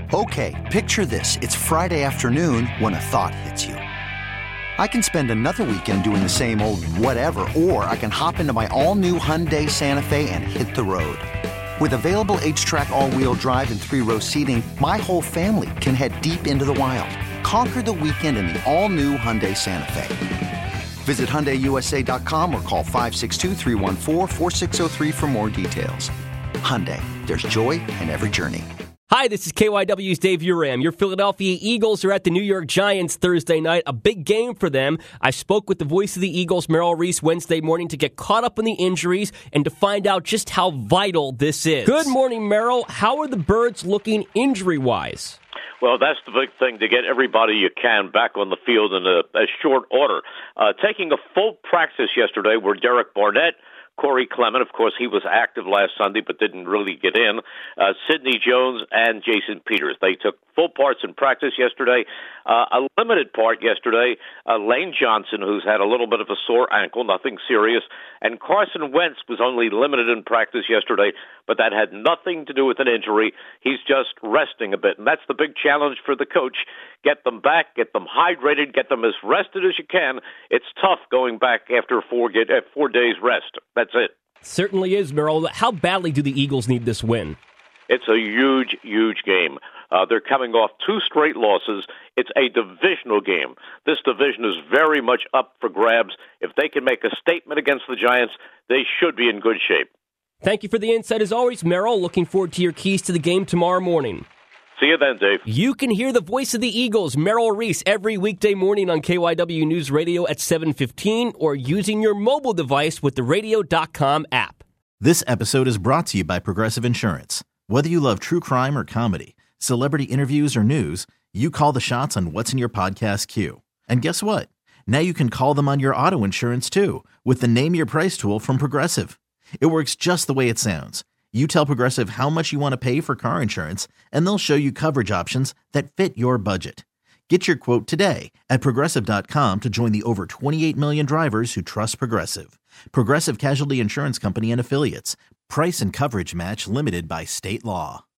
Okay, picture this. It's Friday afternoon when a thought hits you. I can spend another weekend doing the same old whatever, or I can hop into my all-new Hyundai Santa Fe and hit the road. With available H-Track all-wheel drive and 3-row seating, my whole family can head deep into the wild. Conquer the weekend in the all-new Hyundai Santa Fe. Visit HyundaiUSA.com or call 562-314-4603 for more details. Hyundai, there's joy in every journey. Hi, this is KYW's Dave Uram. Your Philadelphia Eagles are at the New York Giants Thursday night, a big game for them. I spoke with the voice of the Eagles, Merrill Reese, Wednesday morning to get caught up on the injuries and to find out just how vital this is. Good morning, Merrill. How are the Birds looking injury-wise? Well, that's the big thing, to get everybody you can back on the field in a short order. Taking a full practice yesterday were Derek Barnett, Corey Clement. Of course, he was active last Sunday but didn't really get in. Sidney Jones and Jason Peters. They took full parts in practice yesterday. A limited part yesterday, Lane Johnson, who's had a little bit of a sore ankle, nothing serious. And Carson Wentz was only limited in practice yesterday, but that had nothing to do with an injury. He's just resting a bit. And that's the big challenge for the coach. Get them back, get them hydrated, get them as rested as you can. It's tough going back after 4 days rest. That's it. Certainly is, Merrill. How badly do the Eagles need this win? It's a huge, huge game. They're coming off 2 straight losses. It's a divisional game. This division is very much up for grabs. If they can make a statement against the Giants, they should be in good shape. Thank you for the insight as always, Merrill. Looking forward to your keys to the game tomorrow morning. See you then, Dave. You can hear the voice of the Eagles, Merrill Reese, every weekday morning on KYW News Radio at 7:15 or using your mobile device with the radio.com app. This episode is brought to you by Progressive Insurance. Whether you love true crime or comedy, celebrity interviews or news, you call the shots on what's in your podcast queue. And guess what? Now you can call them on your auto insurance too with the Name Your Price tool from Progressive. It works just the way it sounds. You tell Progressive how much you want to pay for car insurance, and they'll show you coverage options that fit your budget. Get your quote today at Progressive.com to join the over 28 million drivers who trust Progressive. Progressive Casualty Insurance Company and Affiliates. Price and coverage match limited by state law.